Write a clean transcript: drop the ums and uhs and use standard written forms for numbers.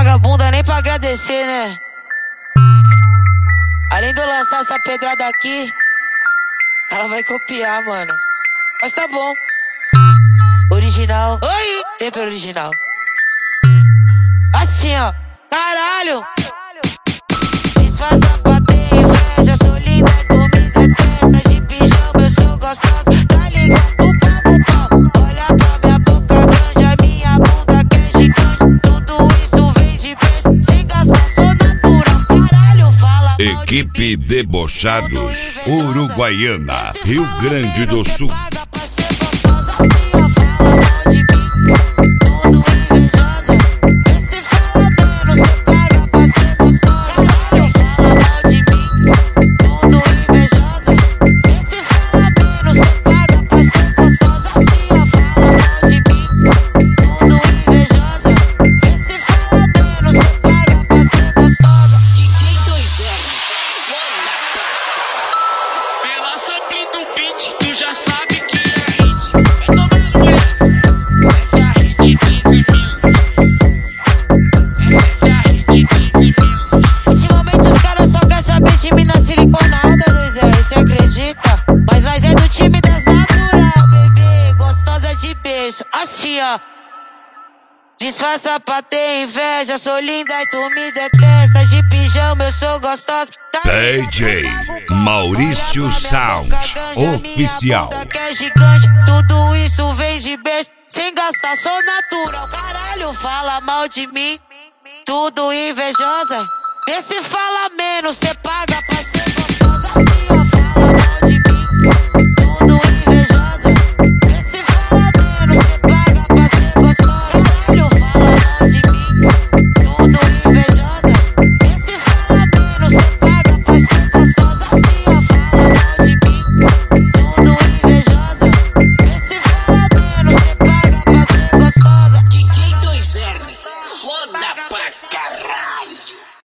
vagabunda nem pra agradecer, né? Além de eu lançar essa pedrada aqui, ela vai copiar, mano. Mas tá bom. Original. Oi! Sempre original. Assim, ó. Caralho! Disfarça pra ter inveja. Sou linda, comida, testa de pijama. Eu sou gostosa, tá ligado? Pago o pau. Olha pra minha boca grande, a minha bunda que é gigante. Tudo isso vem de beijo, sem gastar, sou natural. Caralho, fala mal de mim. Equipe Debochados, Uruguaiana, Rio Grande do Sul. Tu já sabe que é hit. Essa é a hit 15 music. Essa é a hit 15 music. Ultimamente os caras só querem saber de mina siliconada, Luiz, cê acredita? Mas nós é do time das natural, bebê, gostosa de beijo. Assim, ó. Disfarça pra ter inveja, sou linda e tu me detesta. De pijama eu sou gostosa. DJ Maurício Sound Oficial. Que é gigante, tudo isso vem de beijo, sem gastar, sou natural. Caralho, fala mal de mim, tudo invejosa. Vê se fala menos, cê paga pra ser gostosa. Assim, ó, fala mal.